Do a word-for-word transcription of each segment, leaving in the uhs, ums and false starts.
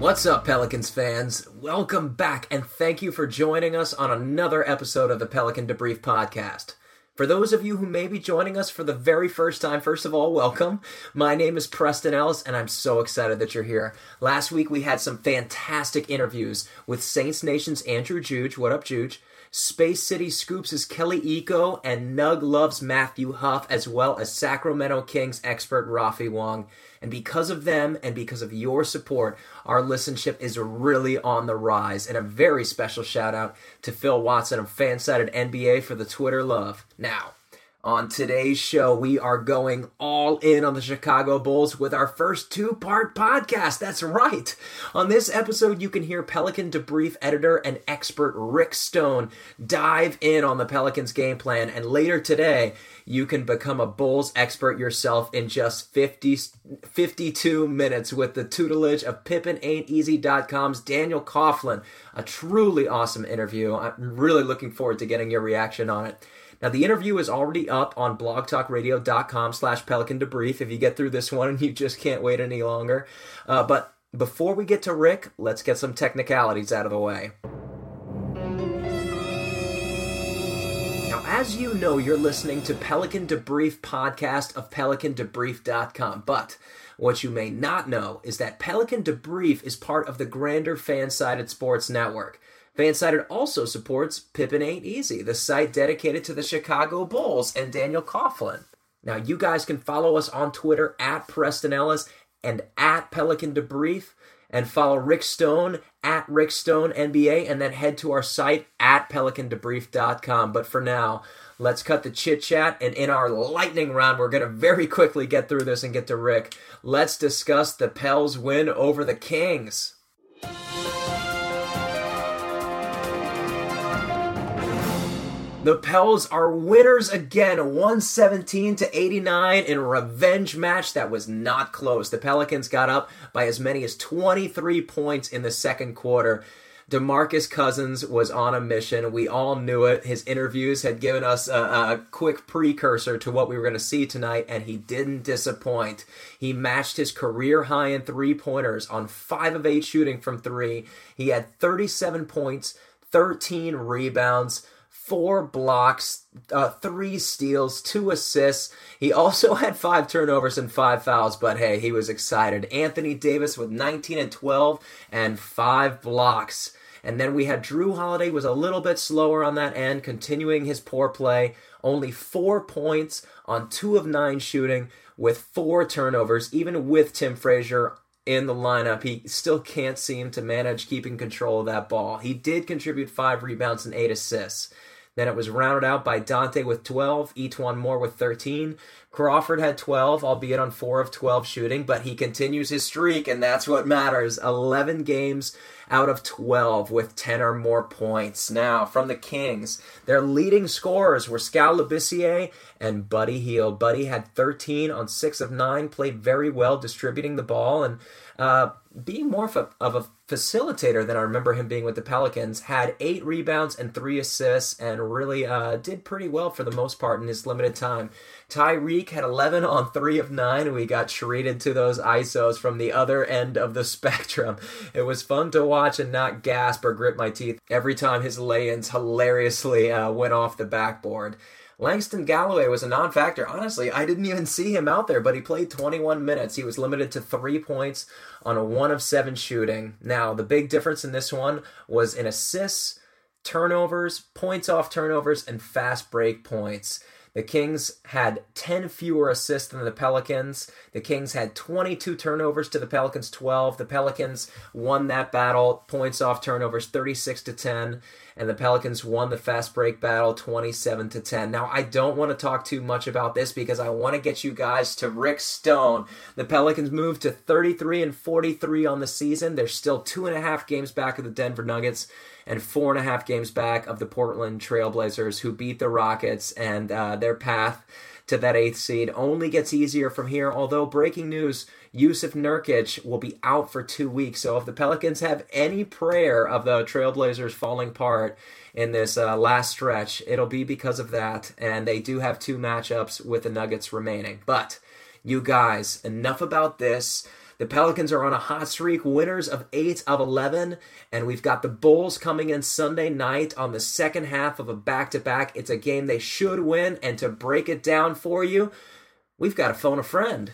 What's up, Pelicans fans? Welcome back, and thank you for joining us on another episode of the Pelican Debrief Podcast. For those of you who may be joining us for the very first time, first of all, welcome. My name is Preston Ellis, and I'm so excited that you're here. Last week, we had some fantastic interviews with Saints Nation's Andrew Juge. What up, Juge? Space City Scoops' Kelly Eco, and Nug Loves Matthew Huff, as well as Sacramento Kings expert Rafi Wong. And because of them and because of your support, our listenership is really on the rise. And a very special shout out to Phil Watson of Fansided N B A for the Twitter love. Now, on today's show, we are going all in on the Chicago Bulls with our first two-part podcast. That's right. On this episode, you can hear Pelican Debrief editor and expert Rick Stone dive in on the Pelicans' game plan. And later today, you can become a Bulls expert yourself in just fifty, fifty-two minutes with the tutelage of Pippin Ain't Easy dot com's Daniel Coughlin. A truly awesome interview. I'm really looking forward to getting your reaction on it. Now, the interview is already up on blogtalkradio.com slash Pelican Debrief if you get through this one and you just can't wait any longer. Uh, but before we get to Rick, let's get some technicalities out of the way. Now, as you know, you're listening to Pelican Debrief podcast of Pelican Debrief dot com, but what you may not know is that Pelican Debrief is part of the grander Fansided Sports Network. Fansided also supports Pippin Ain't Easy, the site dedicated to the Chicago Bulls and Daniel Coughlin. Now, you guys can follow us on Twitter at Preston Ellis and at Pelican Debrief, and follow Rick Stone at Rick Stone N B A, and then head to our site at Pelican Debrief dot com. But for now, let's cut the chit-chat, and in our lightning round, we're going to very quickly get through this and get to Rick. Let's discuss the Pels win over the Kings. The Pels are winners again, one seventeen to eighty-nine in a revenge match that was not close. The Pelicans got up by as many as twenty-three points in the second quarter. DeMarcus Cousins was on a mission. We all knew it. His interviews had given us a, a quick precursor to what we were going to see tonight, and he didn't disappoint. He matched his career high in three-pointers on five of eight shooting from three. He had thirty-seven points, thirteen rebounds, four blocks, uh, three steals, two assists. He also had five turnovers and five fouls, but hey, he was excited. Anthony Davis with nineteen and twelve and five blocks. And then we had Drew Holiday was a little bit slower on that end, continuing his poor play. Only four points on two of nine shooting with four turnovers. Even with Tim Frazier in the lineup, he still can't seem to manage keeping control of that ball. He did contribute five rebounds and eight assists. Then it was rounded out by Dante with twelve, E'Twaun Moore with thirteen. Crawford had twelve, albeit on four of twelve shooting, but he continues his streak, and that's what matters. eleven games out of twelve with ten or more points. Now, from the Kings, their leading scorers were Skal Labissiere and Buddy Hield. Buddy had thirteen on six of nine, played very well distributing the ball, and uh, being more of a, of a facilitator than I remember him being with the Pelicans, had eight rebounds and three assists, and really uh, did pretty well for the most part in his limited time. Tyreek had eleven on three of nine, and we got treated to those I S Os from the other end of the spectrum. It was fun to watch and not gasp or grit my teeth every time his lay-ins hilariously uh, went off the backboard. Langston Galloway was a non-factor. Honestly, I didn't even see him out there, but he played twenty-one minutes. He was limited to three points on a one of seven shooting. Now, the big difference in this one was in assists, turnovers, points off turnovers, and fast break points. The Kings had ten fewer assists than the Pelicans. The Kings had twenty-two turnovers to the Pelicans' twelve. The Pelicans won that battle, points off turnovers, thirty-six to ten. And the Pelicans won the fast break battle, twenty-seven to ten. Now, I don't want to talk too much about this because I want to get you guys to Rick Stone. The Pelicans moved to thirty-three and forty-three on the season. They're still two and a half games back of the Denver Nuggets and four and a half games back of the Portland Trailblazers, who beat the Rockets, and uh, their path to that eighth seed only gets easier from here. Although, breaking news, Yusuf Nurkic will be out for two weeks. So if the Pelicans have any prayer of the Trailblazers falling apart in this uh, last stretch, it'll be because of that. And they do have two matchups with the Nuggets remaining. But you guys, enough about this. The Pelicans are on a hot streak, winners of eight of eleven, and we've got the Bulls coming in Sunday night on the second half of a back-to-back. It's a game they should win, and to break it down for you, we've got to phone a friend.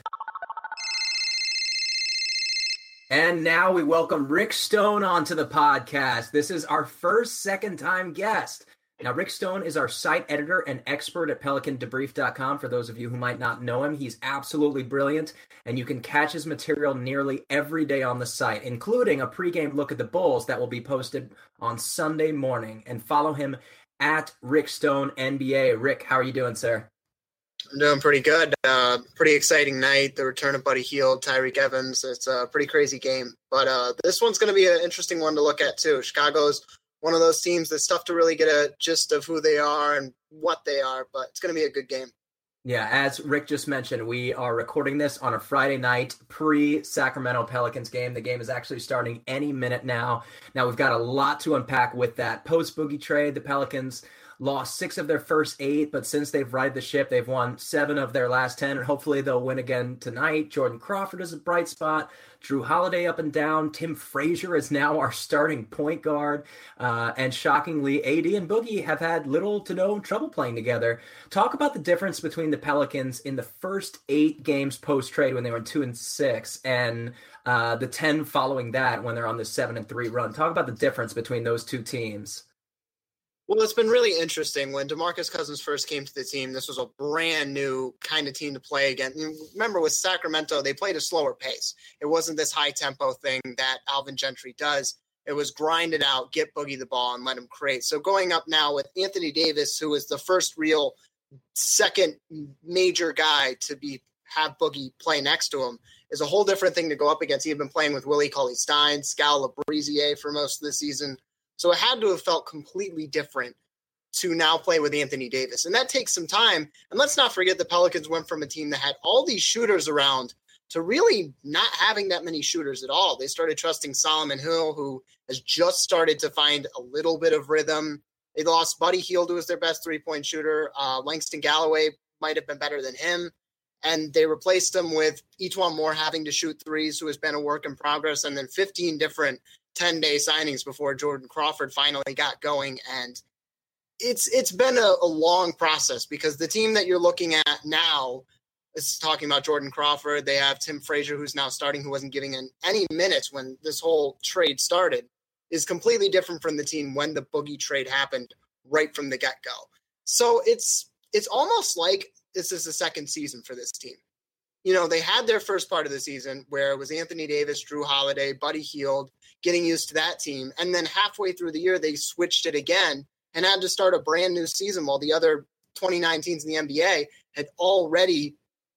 And now we welcome Rick Stone onto the podcast. This is our first second-time guest. Now, Rick Stone is our site editor and expert at Pelican Debrief dot com. For those of you who might not know him, he's absolutely brilliant, and you can catch his material nearly every day on the site, including a pregame look at the Bulls that will be posted on Sunday morning. And follow him at Rick Stone N B A. Rick, how are you doing, sir? I'm doing pretty good. Uh, pretty exciting night. The return of Buddy Hield, Tyreke Evans. It's a pretty crazy game. But uh, this one's going to be an interesting one to look at, too. Chicago's one of those teams that's tough to really get a gist of who they are and what they are, but it's going to be a good game. Yeah, as Rick just mentioned, we are recording this on a Friday night pre-Sacramento Pelicans game. The game is actually starting any minute now. Now, we've got a lot to unpack with that. Post-Boogie trade, the Pelicans lost six of their first eight, but since they've righted the ship, they've won seven of their last ten, and hopefully they'll win again tonight. Jordan Crawford is a bright spot. Drew Holiday up and down. Tim Frazier is now our starting point guard. Uh, and shockingly, A D and Boogie have had little to no trouble playing together. Talk about the difference between the Pelicans in the first eight games post-trade when they were two and six, and uh, the ten following that when they're on the seven and three run. Talk about the difference between those two teams. Well, it's been really interesting. When DeMarcus Cousins first came to the team, this was a brand new kind of team to play against. Remember, with Sacramento, they played a slower pace. It wasn't this high-tempo thing that Alvin Gentry does. It was grind it out, get Boogie the ball, and let him create. So going up now with Anthony Davis, who is the first real second major guy to be have Boogie play next to him, is a whole different thing to go up against. He had been playing with Willie Cauley-Stein, Skal Labissiere for most of the season. So it had to have felt completely different to now play with Anthony Davis. And that takes some time. And let's not forget the Pelicans went from a team that had all these shooters around to really not having that many shooters at all. They started trusting Solomon Hill, who has just started to find a little bit of rhythm. They lost Buddy Hield, who was their best three-point shooter. Uh, Langston Galloway might have been better than him. And they replaced him with E'Twaun Moore having to shoot threes, who has been a work in progress, and then fifteen different ten-day signings before Jordan Crawford finally got going. And it's it's been a, a long process, because the team that you're looking at now is talking about Jordan Crawford. They have Tim Frazier, who's now starting, who wasn't giving in any minutes when this whole trade started, is completely different from the team when the Boogie trade happened right from the get-go. So it's it's almost like this is the second season for this team. You know, they had their first part of the season where it was Anthony Davis, Drew Holiday, Buddy Hield, getting used to that team. And then halfway through the year, they switched it again and had to start a brand new season while the other twenty-nine teams in the N B A had already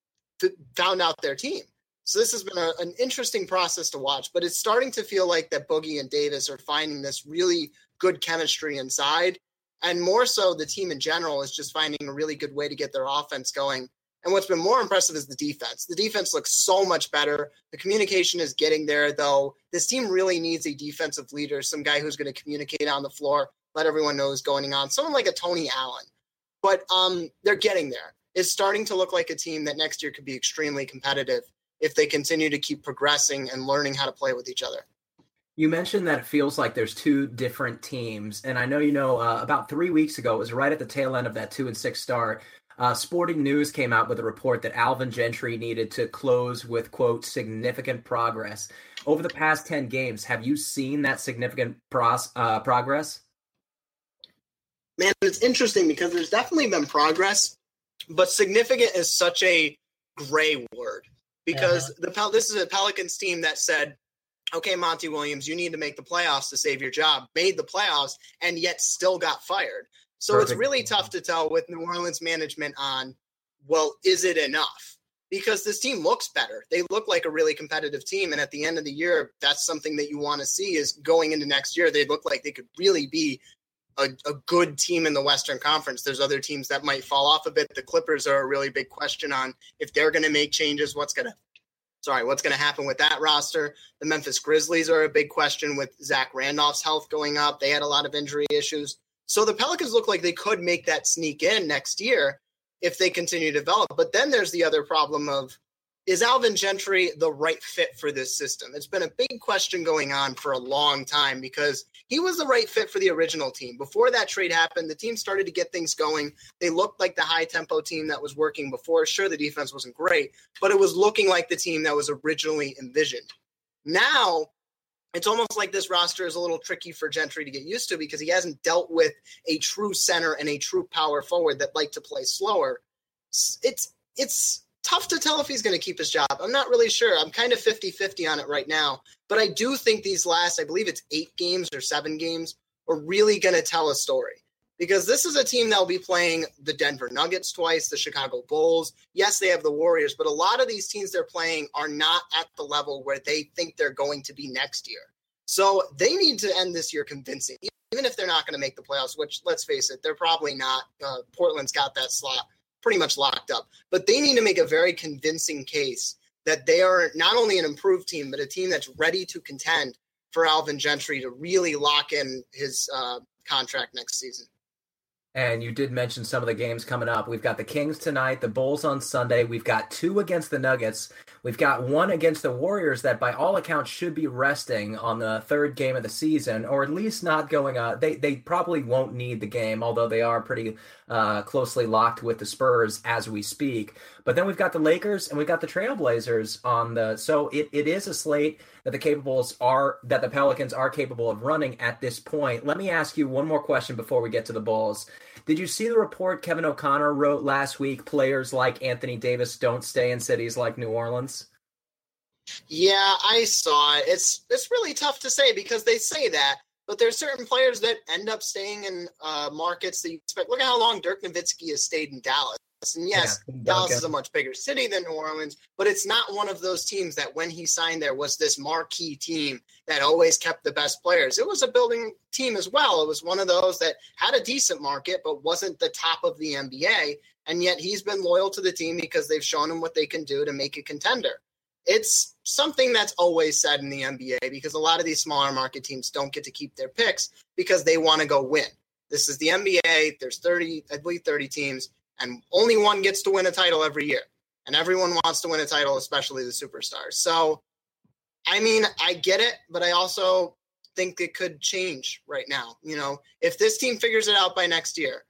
f- found out their team. So this has been a, an interesting process to watch, but it's starting to feel like that Boogie and Davis are finding this really good chemistry inside. And more so, the team in general is just finding a really good way to get their offense going. And what's been more impressive is the defense. The defense looks so much better. The communication is getting there, though. This team really needs a defensive leader, some guy who's going to communicate on the floor, let everyone know what's going on, someone like a Tony Allen. But um, they're getting there. It's starting to look like a team that next year could be extremely competitive if they continue to keep progressing and learning how to play with each other. You mentioned that it feels like there's two different teams, and I know you know uh, about three weeks ago, it was right at the tail end of that two and six start. Uh, Sporting News came out with a report that Alvin Gentry needed to close with, quote, significant progress. Over the past ten games, have you seen that significant pros- uh, progress? Man, it's interesting because there's definitely been progress, but significant is such a gray word because uh-huh. the Pel- this is a Pelicans team that said, okay, Monty Williams, you need to make the playoffs to save your job, made the playoffs, and yet still got fired. So Perfect. It's really tough to tell with New Orleans management on, well, is it enough? Because this team looks better. They look like a really competitive team. And at the end of the year, that's something that you want to see is going into next year. They look like they could really be a, a good team in the Western Conference. There's other teams that might fall off a bit. The Clippers are a really big question on if they're going to make changes, what's going to Sorry, what's going to happen with that roster? The Memphis Grizzlies are a big question with Zach Randolph's health going up. They had a lot of injury issues. So the Pelicans look like they could make that sneak in next year if they continue to develop. But then there's the other problem of, is Alvin Gentry the right fit for this system? It's been a big question going on for a long time because he was the right fit for the original team. Before that trade happened, the team started to get things going. They looked like the high-tempo team that was working before. Sure, the defense wasn't great, but it was looking like the team that was originally envisioned. Now, it's almost like this roster is a little tricky for Gentry to get used to because he hasn't dealt with a true center and a true power forward that like to play slower. It's it's tough to tell if he's going to keep his job. I'm not really sure. I'm kind of fifty-fifty on it right now. But I do think these last, I believe it's eight games or seven games, are really going to tell a story. Because this is a team that will be playing the Denver Nuggets twice, the Chicago Bulls. Yes, they have the Warriors, but a lot of these teams they're playing are not at the level where they think they're going to be next year. So they need to end this year convincing, even if they're not going to make the playoffs, which, let's face it, they're probably not. Uh, Portland's got that slot pretty much locked up. But they need to make a very convincing case that they are not only an improved team, but a team that's ready to contend for Alvin Gentry to really lock in his uh, contract next season. And you did mention some of the games coming up. We've got the Kings tonight, the Bulls on Sunday. We've got two against the Nuggets. We've got one against the Warriors that by all accounts should be resting on the third game of the season, or at least not going uh They they probably won't need the game, although they are pretty uh, closely locked with the Spurs as we speak. But then we've got the Lakers and we've got the Trailblazers on the, so it, it is a slate that the capables are, that the Pelicans are capable of running at this point. Let me ask you one more question before we get to the Bulls. Did you see the report Kevin O'Connor wrote last week? Players like Anthony Davis don't stay in cities like New Orleans. Yeah, I saw it. It's it's really tough to say because they say that, but there's certain players that end up staying in uh, markets that you expect. Look at how long Dirk Nowitzki has stayed in Dallas. And yes, yeah, Dallas is a much bigger city than New Orleans, but it's not one of those teams that when he signed there was this marquee team that always kept the best players. It was a building team as well. It was one of those that had a decent market, but wasn't the top of the N B A. And yet he's been loyal to the team because they've shown him what they can do to make a contender. It's something that's always said in the N B A because a lot of these smaller market teams don't get to keep their picks because they want to go win. This is the N B A. There's thirty, I believe thirty teams. And only one gets to win a title every year. And everyone wants to win a title, especially the superstars. So, I mean, I get it, but I also think it could change right now. You know, if this team figures it out by next year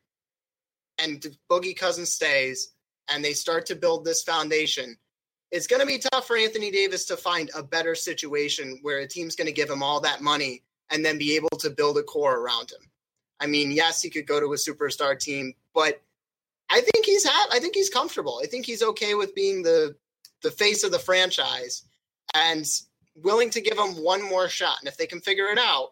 and Boogie Cousins stays and they start to build this foundation, it's going to be tough for Anthony Davis to find a better situation where a team's going to give him all that money and then be able to build a core around him. I mean, yes, he could go to a superstar team, but I think he's ha- I think he's comfortable. I think he's okay with being the the face of the franchise and willing to give him one more shot. And if they can figure it out,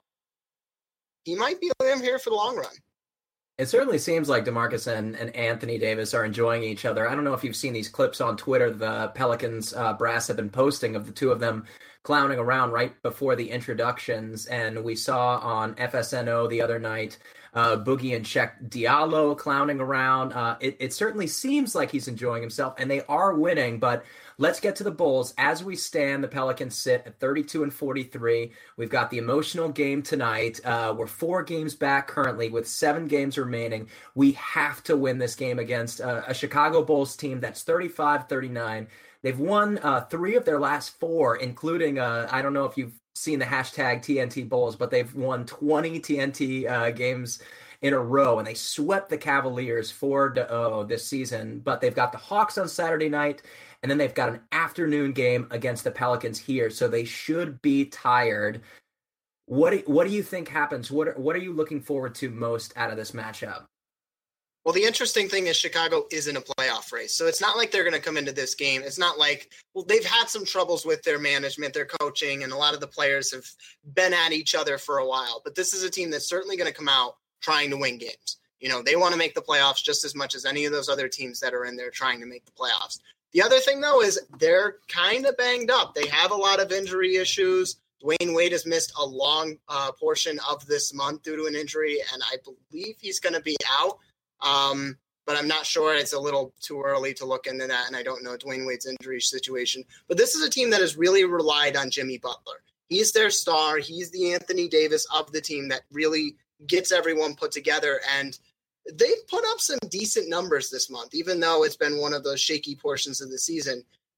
he might be him here for the long run. It certainly seems like DeMarcus and, and Anthony Davis are enjoying each other. I don't know if you've seen these clips on Twitter the Pelicans uh, brass have been posting of the two of them clowning around right before the introductions. And we saw on F S N O the other night Uh, Boogie and Cheikh Diallo clowning around. Uh, it, it certainly seems like he's enjoying himself, and they are winning. But let's get to the Bulls. As we stand, the Pelicans sit at thirty-two and forty-three. We've got the emotional game tonight. Uh, we're four games back currently with seven games remaining. We have to win this game against uh, a Chicago Bulls team that's thirty-five thirty-nine. They've won uh, three of their last four, including, uh, I don't know if you've seen the hashtag T N T Bulls, but they've won twenty T N T uh, games in a row, and they swept the Cavaliers four to oh this season. But they've got the Hawks on Saturday night, and then they've got an afternoon game against the Pelicans here, so they should be tired. What do, what do you think happens? What are, what are you looking forward to most out of this matchup? Well, the interesting thing is Chicago is in a playoff race. So it's not like they're going to come into this game. It's not like, well, they've had some troubles with their management, their coaching, and a lot of the players have been at each other for a while. But this is a team that's certainly going to come out trying to win games. You know, they want to make the playoffs just as much as any of those other teams that are in there trying to make the playoffs. The other thing, though, is they're kind of banged up. They have a lot of injury issues. Dwayne Wade has missed a long uh, portion of this month due to an injury, and I believe he's going to be out. Um, but I'm not sure. It's a little too early to look into that, and I don't know Dwayne Wade's injury situation. But this is a team that has really relied on Jimmy Butler. He's their star. He's the Anthony Davis of the team that really gets everyone put together, and they've put up some decent numbers this month, even though it's been one of those shaky portions of the season.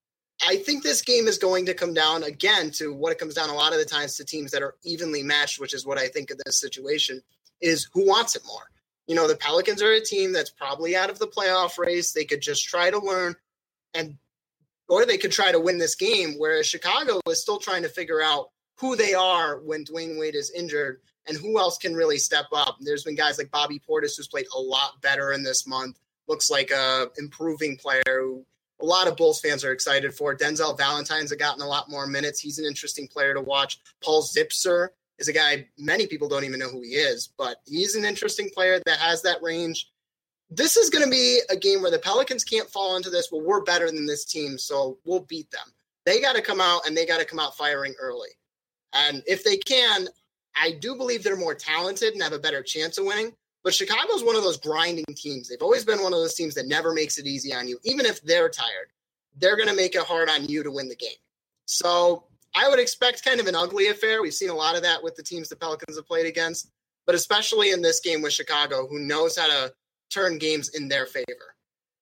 I think this game is going to come down again to what it comes down a lot of the times to teams that are evenly matched, which is what I think of this situation, is who wants it more. You know, the Pelicans are a team that's probably out of the playoff race. They could just try to learn and or they could try to win this game, whereas Chicago is still trying to figure out who they are when Dwayne Wade is injured and who else can really step up. There's been guys like Bobby Portis who's played a lot better in this month. Looks like a improving player who a lot of Bulls fans are excited for. Denzel Valentine's have gotten a lot more minutes. He's an interesting player to watch. Paul Zipser is a guy many people don't even know who he is, but he's an interesting player that has that range. This is going to be a game where the Pelicans can't fall into this. Well, we're better than this team, so we'll beat them. They got to come out, and they got to come out firing early. And if they can, I do believe they're more talented and have a better chance of winning. But Chicago's one of those grinding teams. They've always been one of those teams that never makes it easy on you. Even if they're tired, they're going to make it hard on you to win the game. So I would expect kind of an ugly affair. We've seen a lot of that with the teams the Pelicans have played against, but especially in this game with Chicago, who knows how to turn games in their favor.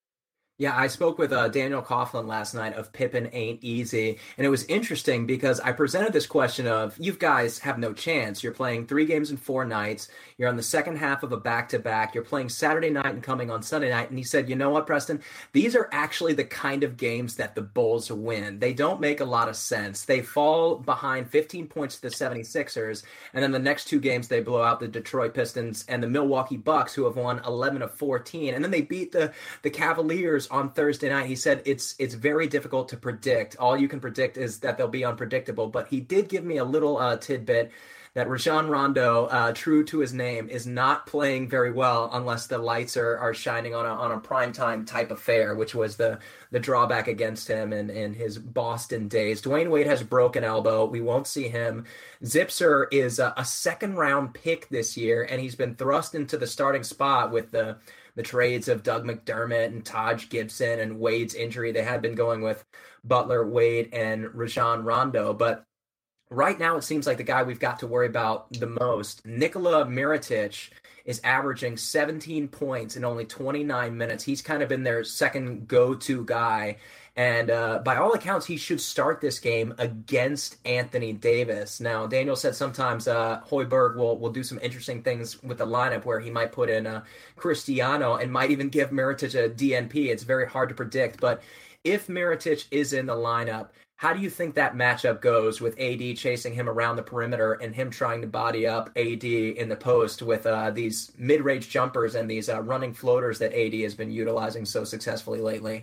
Yeah, I spoke with uh, Daniel Coughlin last night of Pippen Ain't Easy, and it was interesting because I presented this question of, you guys have no chance. You're playing three games in four nights. You're on the second half of a back-to-back. You're playing Saturday night and coming on Sunday night. And he said, you know what, Preston? These are actually the kind of games that the Bulls win. They don't make a lot of sense. They fall behind fifteen points to the seventy-sixers, and then the next two games they blow out the Detroit Pistons and the Milwaukee Bucks, who have won eleven of fourteen. And then they beat the, the Cavaliers on Thursday night. He said it's it's very difficult to predict. All you can predict is that they'll be unpredictable. But he did give me a little uh, tidbit that Rajon Rondo, uh, true to his name, is not playing very well unless the lights are, are shining on a on a primetime type affair, which was the the drawback against him in, in his Boston days. Dwayne Wade has a broken elbow. We won't see him. Zipser is a, a second round pick this year, and he's been thrust into the starting spot with the the trades of Doug McDermott and Taj Gibson and Wade's injury. They had been going with Butler, Wade, and Rajon Rondo. But right now it seems like the guy we've got to worry about the most, Nikola Mirotic, is averaging seventeen points in only twenty-nine minutes. He's kind of been their second go-to guy. And uh, by all accounts, he should start this game against Anthony Davis. Now, Daniel said sometimes uh, Hoiberg will, will do some interesting things with the lineup where he might put in uh, Cristiano and might even give Mirotic a D N P. It's very hard to predict. But if Mirotic is in the lineup, how do you think that matchup goes with A D chasing him around the perimeter and him trying to body up A D in the post with uh, these mid-range jumpers and these uh, running floaters that A D has been utilizing so successfully lately?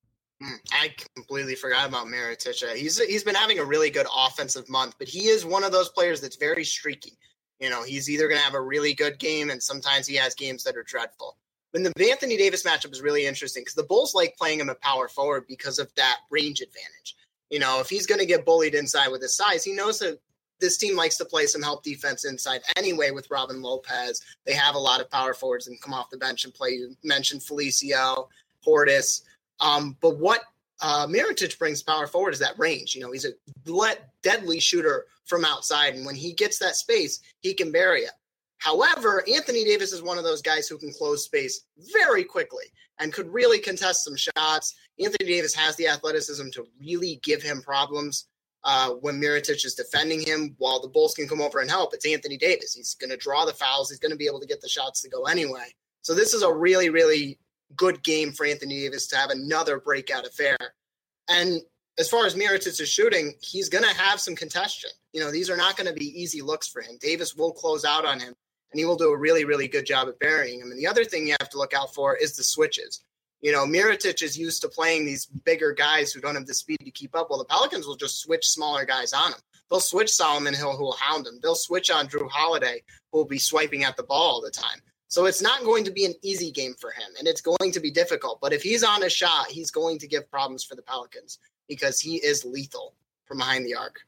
I completely forgot about Mirotic. He's he's been having a really good offensive month, but he is one of those players that's very streaky. You know, he's either going to have a really good game, and sometimes he has games that are dreadful. And the Anthony Davis matchup is really interesting because the Bulls like playing him at power forward because of that range advantage. You know, if he's going to get bullied inside with his size, he knows that this team likes to play some help defense inside anyway with Robin Lopez. They have a lot of power forwards and come off the bench and play. You mentioned Felicio, Portis. Um, but what uh, Mirotic brings power forward is that range. You know, he's a deadly shooter from outside, and when he gets that space, he can bury it. However, Anthony Davis is one of those guys who can close space very quickly and could really contest some shots. Anthony Davis has the athleticism to really give him problems uh, when Mirotic is defending him. While the Bulls can come over and help, it's Anthony Davis. He's going to draw the fouls. He's going to be able to get the shots to go anyway. So this is a really, really good game for Anthony Davis to have another breakout affair. And as far as Mirotic's shooting, he's going to have some contention. You know, these are not going to be easy looks for him. Davis will close out on him, and he will do a really, really good job at burying him. And the other thing you have to look out for is the switches. You know, Mirotic is used to playing these bigger guys who don't have the speed to keep up. Well, the Pelicans will just switch smaller guys on him. They'll switch Solomon Hill, who will hound him. They'll switch on Drew Holiday, who will be swiping at the ball all the time. So it's not going to be an easy game for him, and it's going to be difficult. But if he's on a shot, he's going to give problems for the Pelicans because he is lethal from behind the arc.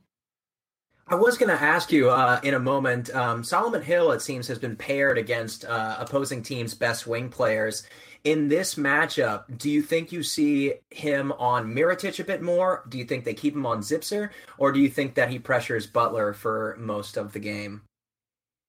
I was going to ask you uh, in a moment, um, Solomon Hill, it seems, has been paired against uh, opposing teams' best wing players. In this matchup, do you think you see him on Mirotic a bit more? Do you think they keep him on Zipser? Or do you think that he pressures Butler for most of the game?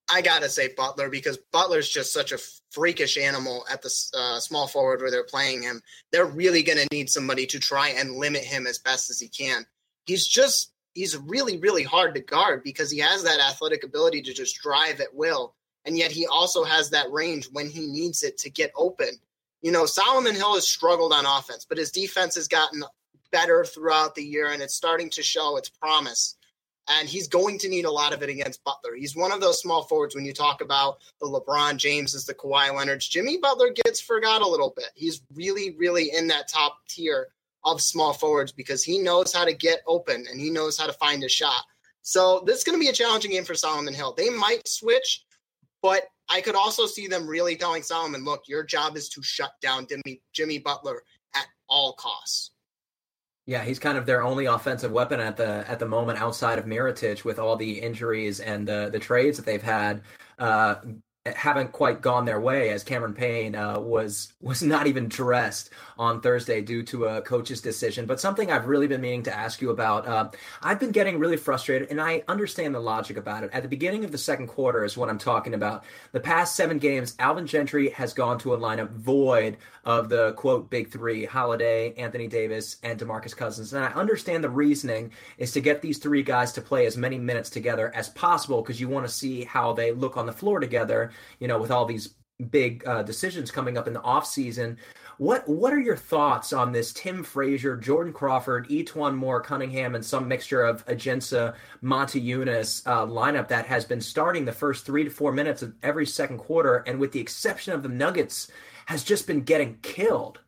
I got to say Butler, because Butler's just such a freakish animal at the uh, small forward where they're playing him. They're really going to need somebody to try and limit him as best as he can. He's just, he's really, really hard to guard because he has that athletic ability to just drive at will. And yet he also has that range when he needs it to get open. You know, Solomon Hill has struggled on offense, but his defense has gotten better throughout the year, and it's starting to show its promise. And he's going to need a lot of it against Butler. He's one of those small forwards when you talk about the LeBron Jameses, the Kawhi Leonards. Jimmy Butler gets forgot a little bit. He's really, really in that top tier of small forwards because he knows how to get open and he knows how to find a shot. So this is going to be a challenging game for Solomon Hill. They might switch, but I could also see them really telling Solomon, look, your job is to shut down Jimmy, Jimmy Butler at all costs. Yeah, he's kind of their only offensive weapon at the at the moment outside of Mirotic with all the injuries and the, the trades that they've had. Uh, haven't quite gone their way, as Cameron Payne uh, was was not even dressed on Thursday due to a coach's decision. But something I've really been meaning to ask you about, uh, I've been getting really frustrated, and I understand the logic about it. At the beginning of the second quarter is what I'm talking about. The past seven games, Alvin Gentry has gone to a lineup void of the, quote, big three, Holiday, Anthony Davis, and DeMarcus Cousins. And I understand the reasoning is to get these three guys to play as many minutes together as possible because you want to see how they look on the floor together, you know, with all these big uh, decisions coming up in the offseason. What what are your thoughts on this Tim Frazier, Jordan Crawford, E'Twaun Moore, Cunningham, and some mixture of Ajinça, Monty Eunice uh, lineup that has been starting the first three to four minutes of every second quarter, and with the exception of the Nuggets, has just been getting killed?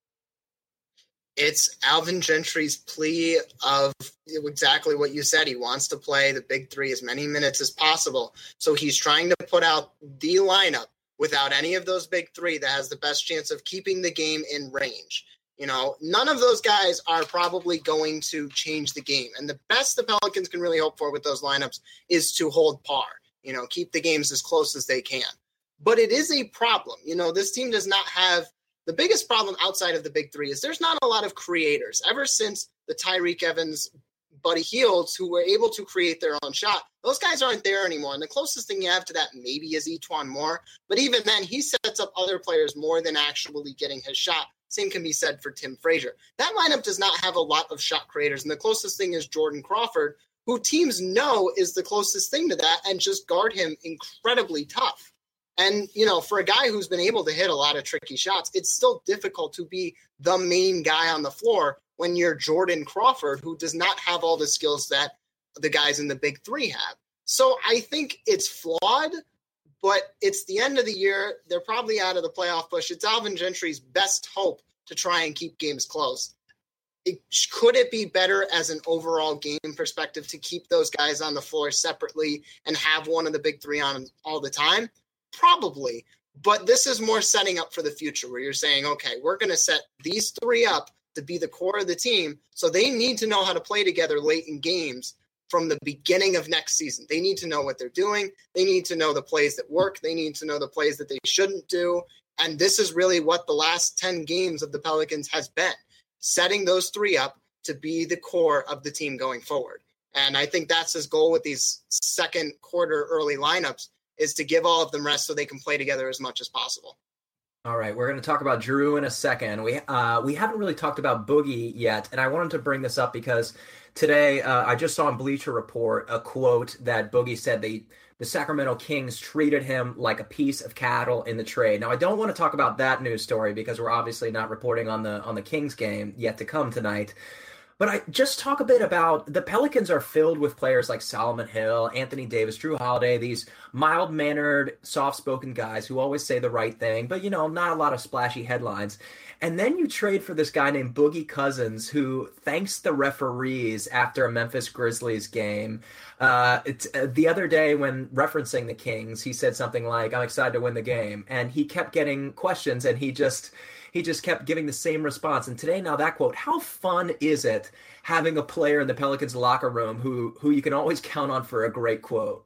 It's Alvin Gentry's plea of exactly what you said. He wants to play the big three as many minutes as possible. So he's trying to put out the lineup without any of those big three that has the best chance of keeping the game in range. You know, none of those guys are probably going to change the game. And the best the Pelicans can really hope for with those lineups is to hold par, you know, keep the games as close as they can. But it is a problem. You know, this team does not have the biggest problem outside of the big three is there's not a lot of creators. Ever since the Tyreek Evans, Buddy Hields, who were able to create their own shot, those guys aren't there anymore. And the closest thing you have to that maybe is E'Twaun Moore. But even then, he sets up other players more than actually getting his shot. Same can be said for Tim Frazier. That lineup does not have a lot of shot creators. And the closest thing is Jordan Crawford, who teams know is the closest thing to that and just guard him incredibly tough. And, you know, for a guy who's been able to hit a lot of tricky shots, it's still difficult to be the main guy on the floor when you're Jordan Crawford, who does not have all the skills that the guys in the big three have. So I think it's flawed, but it's the end of the year. They're probably out of the playoff push. It's Alvin Gentry's best hope to try and keep games close. It, could it be better as an overall game perspective to keep those guys on the floor separately and have one of the big three on all the time? Probably, but this is more setting up for the future where you're saying, okay, we're going to set these three up to be the core of the team. So they need to know how to play together late in games from the beginning of next season. They need to know what they're doing. They need to know the plays that work. They need to know the plays that they shouldn't do. And this is really what the last ten games of the Pelicans has been, setting those three up to be the core of the team going forward. And I think that's his goal with these second quarter early lineups, is to give all of them rest so they can play together as much as possible. All right, we're going to talk about Drew in a second. We uh, we haven't really talked about Boogie yet, and I wanted to bring this up because today uh, I just saw on Bleacher Report a quote that Boogie said they, the Sacramento Kings treated him like a piece of cattle in the trade. Now, I don't want to talk about that news story because we're obviously not reporting on the on the Kings game yet to come tonight. But I just talk a bit about the Pelicans are filled with players like Solomon Hill, Anthony Davis, Drew Holiday, these mild-mannered, soft-spoken guys who always say the right thing, but, you know, not a lot of splashy headlines. And then you trade for this guy named Boogie Cousins, who thanks the referees after a Memphis Grizzlies game. Uh, it's, uh, the other day when referencing the Kings, he said something like, I'm excited to win the game. And he kept getting questions, and he just... He just kept giving the same response. And today, now that quote, how fun is it having a player in the Pelicans locker room who who you can always count on for a great quote?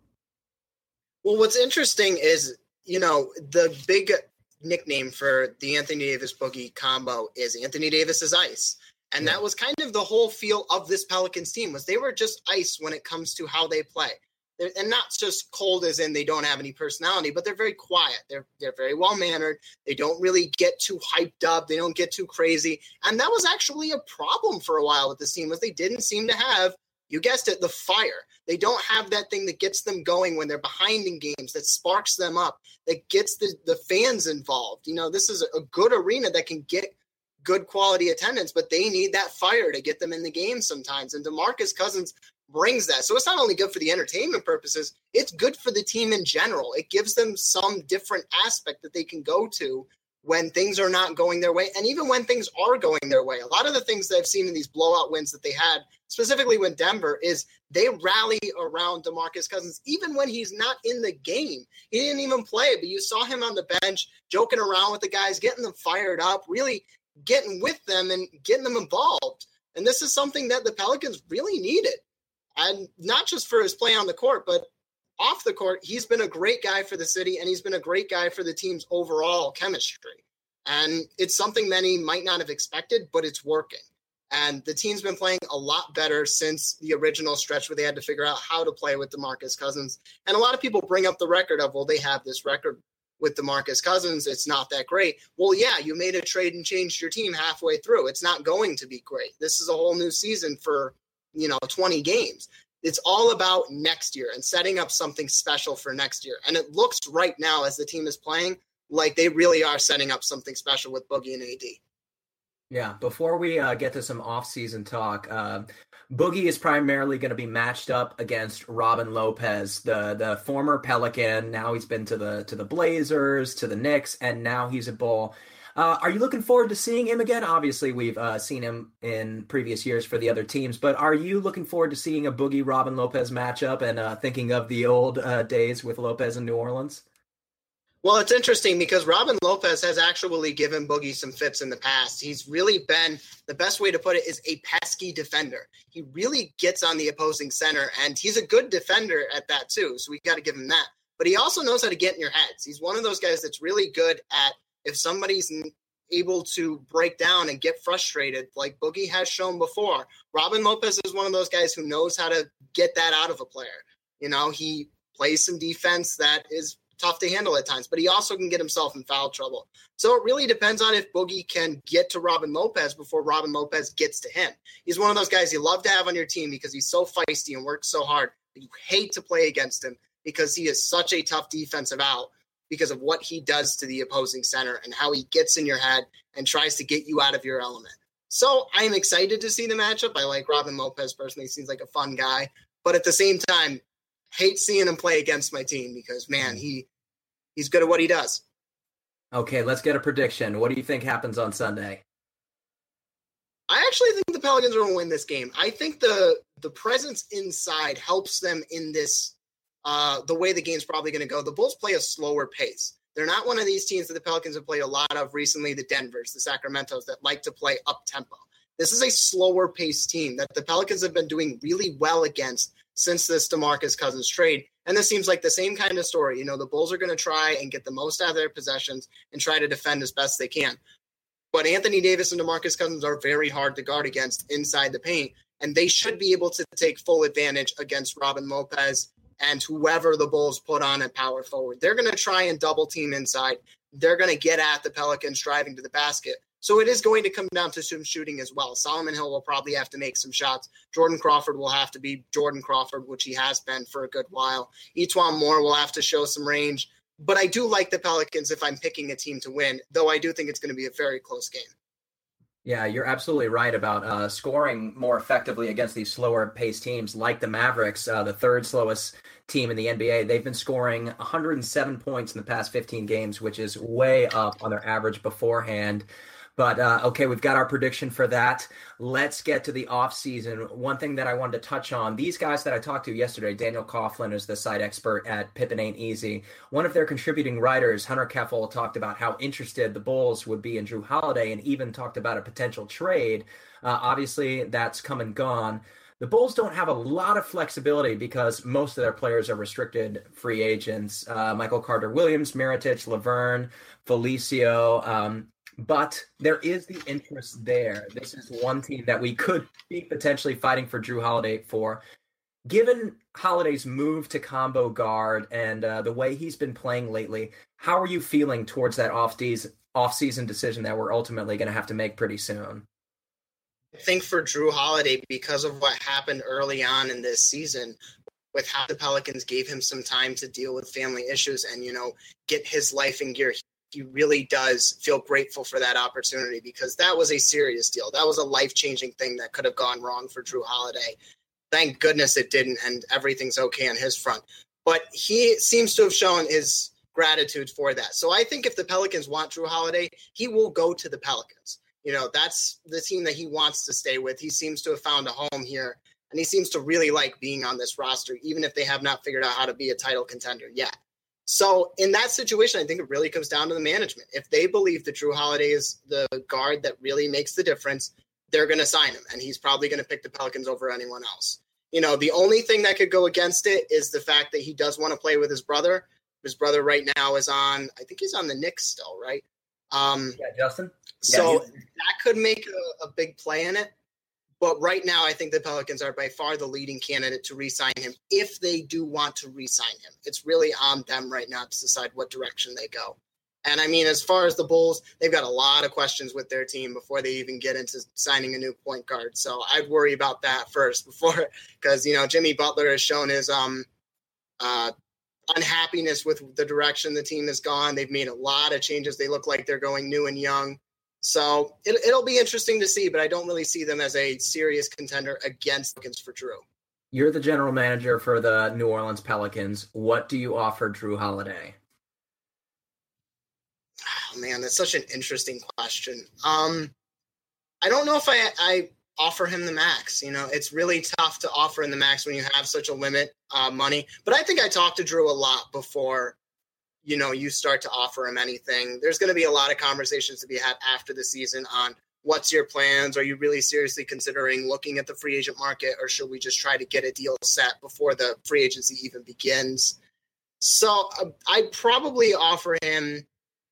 Well, what's interesting is, you know, the big nickname for the Anthony Davis Boogie combo is Anthony Davis is ice. And yeah. That was kind of the whole feel of this Pelicans team, was they were just ice when it comes to how they play. and not just cold as in they don't have any personality, but they're very quiet. They're they're very well mannered. They don't really get too hyped up. They don't get too crazy. And that was actually a problem for a while with this team, was they didn't seem to have, you guessed it, the fire. They don't have that thing that gets them going when they're behind in games, that sparks them up, that gets the, the fans involved. You know, this is a good arena that can get good quality attendance, but they need that fire to get them in the game sometimes. And DeMarcus Cousins brings that. So it's not only good for the entertainment purposes, it's good for the team in general. It gives them some different aspect that they can go to when things are not going their way, and even when things are going their way. A lot of the things that I've seen in these blowout wins that they had, specifically with Denver, is they rally around DeMarcus Cousins, even when he's not in the game. He didn't even play, but you saw him on the bench, joking around with the guys, getting them fired up, really getting with them and getting them involved. And this is something that the Pelicans really needed. And not just for his play on the court, but off the court, he's been a great guy for the city, and he's been a great guy for the team's overall chemistry. And it's something many might not have expected, but it's working. And the team's been playing a lot better since the original stretch where they had to figure out how to play with DeMarcus Cousins. And a lot of people bring up the record of, well, they have this record with DeMarcus Cousins. It's not that great. Well, yeah, you made a trade and changed your team halfway through. It's not going to be great. This is a whole new season for, you know, twenty games. It's all about next year and setting up something special for next year. And it looks right now, as the team is playing, like they really are setting up something special with Boogie and A D. Yeah, before we uh, get to some off-season talk, uh, Boogie is primarily going to be matched up against Robin Lopez, the the former Pelican. Now he's been to the to the Blazers, to the Knicks, and now he's a Bull. Uh, are you looking forward to seeing him again? Obviously, we've uh, seen him in previous years for the other teams, but are you looking forward to seeing a Boogie Robin Lopez matchup and uh, thinking of the old uh, days with Lopez in New Orleans? Well, it's interesting because Robin Lopez has actually given Boogie some fits in the past. He's really been, the best way to put it is a pesky defender. He really gets on the opposing center, and he's a good defender at that too, so we got to give him that. But he also knows how to get in your heads. He's one of those guys that's really good at, if somebody's able to break down and get frustrated, like Boogie has shown before, Robin Lopez is one of those guys who knows how to get that out of a player. You know, he plays some defense that is tough to handle at times, but he also can get himself in foul trouble. So it really depends on if Boogie can get to Robin Lopez before Robin Lopez gets to him. He's one of those guys you love to have on your team because he's so feisty and works so hard that you hate to play against him because he is such a tough defensive out because of what he does to the opposing center and how he gets in your head and tries to get you out of your element. So I am excited to see the matchup. I like Robin Lopez personally. He seems like a fun guy. But at the same time, hate seeing him play against my team because, man, he he's good at what he does. Okay, let's get a prediction. What do you think happens on Sunday? I actually think the Pelicans are going to win this game. I think the the presence inside helps them in this Uh, the way the game's probably going to go. The Bulls play a slower pace. They're not one of these teams that the Pelicans have played a lot of recently, the Denvers, the Sacramentos, that like to play up-tempo. This is a slower-paced team that the Pelicans have been doing really well against since this DeMarcus Cousins trade. And this seems like the same kind of story. You know, the Bulls are going to try and get the most out of their possessions and try to defend as best they can. But Anthony Davis and DeMarcus Cousins are very hard to guard against inside the paint, and they should be able to take full advantage against Robin Lopez and whoever the Bulls put on at power forward. They're going to try and double team inside. They're going to get at the Pelicans driving to the basket. So it is going to come down to some shooting as well. Solomon Hill will probably have to make some shots. Jordan Crawford will have to be Jordan Crawford, which he has been for a good while. E'Twaun Moore will have to show some range. But I do like the Pelicans if I'm picking a team to win, though I do think it's going to be a very close game. Yeah, you're absolutely right about uh, scoring more effectively against these slower-paced teams like the Mavericks, uh, the third slowest team in the N B A. They've been scoring one hundred seven points in the past fifteen games, which is way up on their average beforehand. But, uh, okay, we've got our prediction for that. Let's get to the offseason. One thing that I wanted to touch on, these guys that I talked to yesterday, Daniel Coughlin is the site expert at Pippen Ain't Easy. One of their contributing writers, Hunter Keffel, talked about how interested the Bulls would be in Jrue Holiday and even talked about a potential trade. Uh, obviously, that's come and gone. The Bulls don't have a lot of flexibility because most of their players are restricted free agents. Uh, Michael Carter-Williams, Mirotic, Laverne, Felicio, um, but there is the interest there. This is one team that we could be potentially fighting for Jrue Holiday for. Given Holiday's move to combo guard and uh, the way he's been playing lately, how are you feeling towards that off-season, off-season decision that we're ultimately going to have to make pretty soon? I think for Drew Holiday, because of what happened early on in this season, with how the Pelicans gave him some time to deal with family issues and, you know, get his life in gear, he really does feel grateful for that opportunity, because that was a serious deal. That was a life-changing thing that could have gone wrong for Drew Holiday. Thank goodness it didn't, and everything's okay on his front. But he seems to have shown his gratitude for that. So I think if the Pelicans want Drew Holiday, he will go to the Pelicans. You know, that's the team that he wants to stay with. He seems to have found a home here, and he seems to really like being on this roster, even if they have not figured out how to be a title contender yet. So in that situation, I think it really comes down to the management. If they believe that Drew Holiday is the guard that really makes the difference, they're going to sign him, and he's probably going to pick the Pelicans over anyone else. You know, the only thing that could go against it is the fact that he does want to play with his brother. His brother right now is on, I think he's on the Knicks still, right? Um, yeah, Justin. So yeah, that could make a, a big play in it. But right now, I think the Pelicans are by far the leading candidate to re-sign him if they do want to re-sign him. It's really on them right now to decide what direction they go. And, I mean, as far as the Bulls, they've got a lot of questions with their team before they even get into signing a new point guard. So I'd worry about that first before – because, you know, Jimmy Butler has shown his um, uh, unhappiness with the direction the team has gone. They've made a lot of changes. They look like they're going new and young. So it, it'll be interesting to see, but I don't really see them as a serious contender against Pelicans for Drew. You're the general manager for the New Orleans Pelicans. What do you offer Drew Holiday? Oh, man, that's such an interesting question. Um, I don't know if I, I offer him the max. You know, it's really tough to offer him the max when you have such a limit uh, money. But I think I talked to Drew a lot before, you know, you start to offer him anything. There's going to be a lot of conversations to be had after the season on what's your plans. Are you really seriously considering looking at the free agent market, or should we just try to get a deal set before the free agency even begins? So uh, I'd probably offer him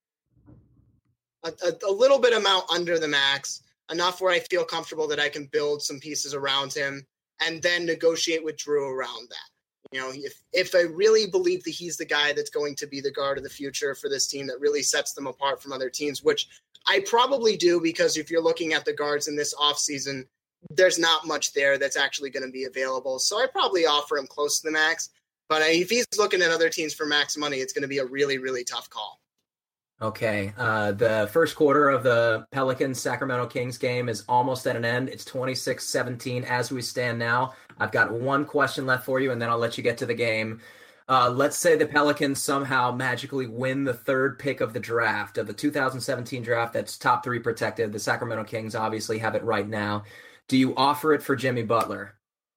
A, a, a little bit amount under the max, enough where I feel comfortable that I can build some pieces around him and then negotiate with Drew around that. You know, if, if I really believe that he's the guy that's going to be the guard of the future for this team that really sets them apart from other teams, which I probably do, because if you're looking at the guards in this offseason, there's not much there that's actually going to be available. So I probably offer him close to the max. But if he's looking at other teams for max money, it's going to be a really, really tough call. Okay, uh, the first quarter of the Pelicans-Sacramento Kings game is almost at an end. It's twenty-six seventeen as we stand now. I've got one question left for you, and then I'll let you get to the game. Uh, let's say the Pelicans somehow magically win the third pick of the draft, of the two thousand seventeen draft that's top three protected. The Sacramento Kings obviously have it right now. Do you offer it for Jimmy Butler?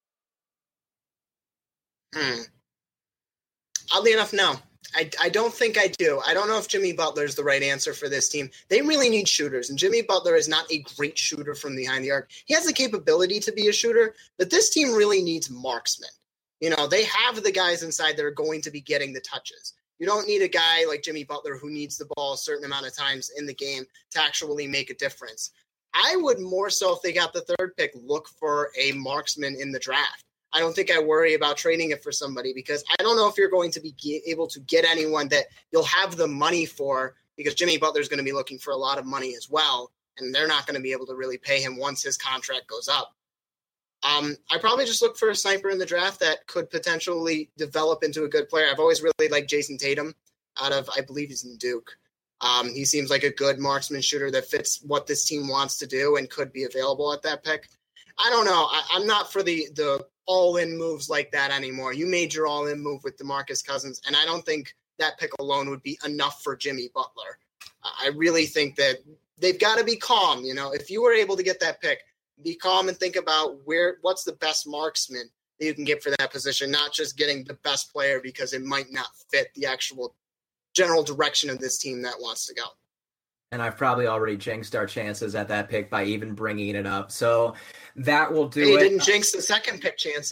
Hmm. Oddly enough, no. I, I don't think I do. I don't know if Jimmy Butler is the right answer for this team. They really need shooters, and Jimmy Butler is not a great shooter from behind the arc. He has the capability to be a shooter, but this team really needs marksmen. You know, they have the guys inside that are going to be getting the touches. You don't need a guy like Jimmy Butler who needs the ball a certain amount of times in the game to actually make a difference. I would more so, if they got the third pick, look for a marksman in the draft. I don't think I worry about trading it for somebody, because I don't know if you're going to be able to get anyone that you'll have the money for, because Jimmy Butler is going to be looking for a lot of money as well, and they're not going to be able to really pay him once his contract goes up. Um, I probably just look for a sniper in the draft that could potentially develop into a good player. I've always really liked Jason Tatum out of, I believe he's in Duke. Um, he seems like a good marksman shooter that fits what this team wants to do and could be available at that pick. I don't know. I, I'm not for the the all-in moves like that anymore. You made your all-in move with DeMarcus Cousins, and I don't think that pick alone would be enough for Jimmy Butler. I really think that they've got to be calm. You know, if you were able to get that pick, be calm and think about where what's the best marksman that you can get for that position, not just getting the best player because it might not fit the actual general direction of this team that wants to go. And I've probably already jinxed our chances at that pick by even bringing it up. So that will do hey, it. Didn't jinx the second pick chances.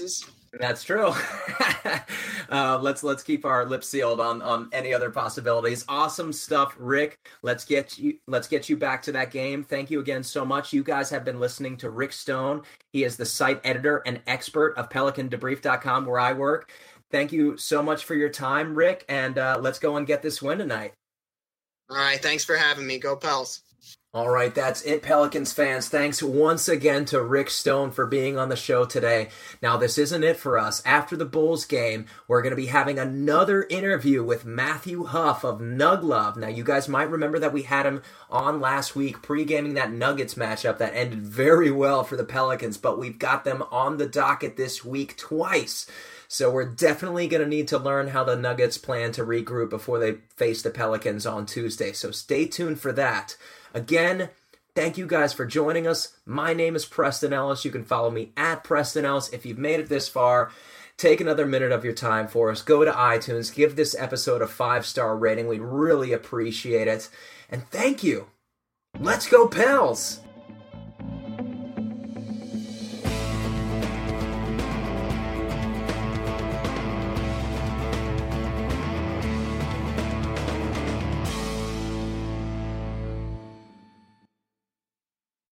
That's true. uh, let's let's keep our lips sealed on on any other possibilities. Awesome stuff, Rick. Let's get you let's get you back to that game. Thank you again so much. You guys have been listening to Rick Stone. He is the site editor and expert of Pelican Debrief dot com, where I work. Thank you so much for your time, Rick, and uh, let's go and get this win tonight. All right, thanks for having me. Go Pels. All right, that's it, Pelicans fans. Thanks once again to Rick Stone for being on the show today. Now, this isn't it for us. After the Bulls game, we're going to be having another interview with Matthew Huff of Nug Love. Now, you guys might remember that we had him on last week pre-gaming that Nuggets matchup that ended very well for the Pelicans, but we've got them on the docket this week twice. So we're definitely going to need to learn how the Nuggets plan to regroup before they face the Pelicans on Tuesday. So stay tuned for that. Again, thank you guys for joining us. My name is Preston Ellis. You can follow me at Preston Ellis. If you've made it this far, take another minute of your time for us. Go to iTunes. Give this episode a five-star rating. We'd really appreciate it. And thank you. Let's go, Pels!